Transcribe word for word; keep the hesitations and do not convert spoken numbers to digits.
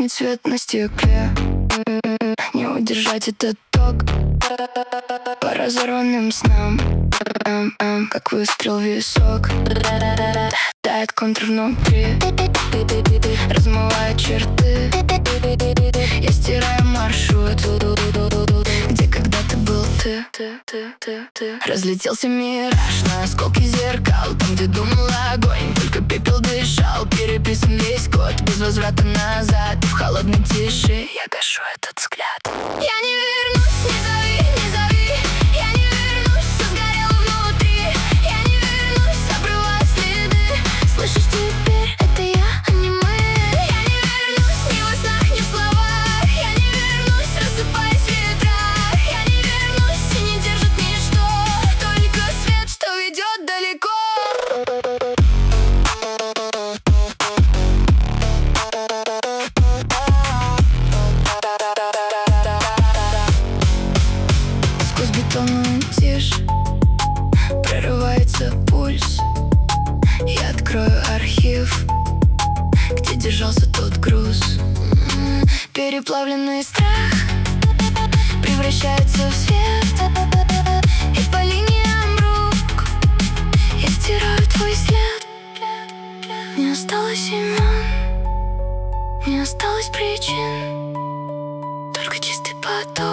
синий цвет на стекле. Не удержать этот ток по разорванным снам, как выстрел в висок. Тает контур внутри, размывает черты. Я стираю маршрут, где когда-то был ты. Разлетелся мираж на осколки зеркал, там, где думал огонь, только пепел дышал. Переписан весь код, без возврата назад. И в холодной тиши я гашу этот взгляд. Я не вернусь, не зови, не зови. Я не вернусь, все сгорело внутри. Я не вернусь, обрывая следы. Слышишь, теперь это я, а не мы. Я не вернусь, ни во снах, ни в словах. Я не вернусь, рассыпаясь в ветрах. Я не вернусь, и не держит ничто, только свет, что ведет далеко. Сквозь бетонную тишь прорывается пульс. Я открою архив, где держался тот груз. Переплавленный страх превращается в свет, и по линиям рук я стираю твой след. Не осталось имен, не осталось причин, только чистый поток.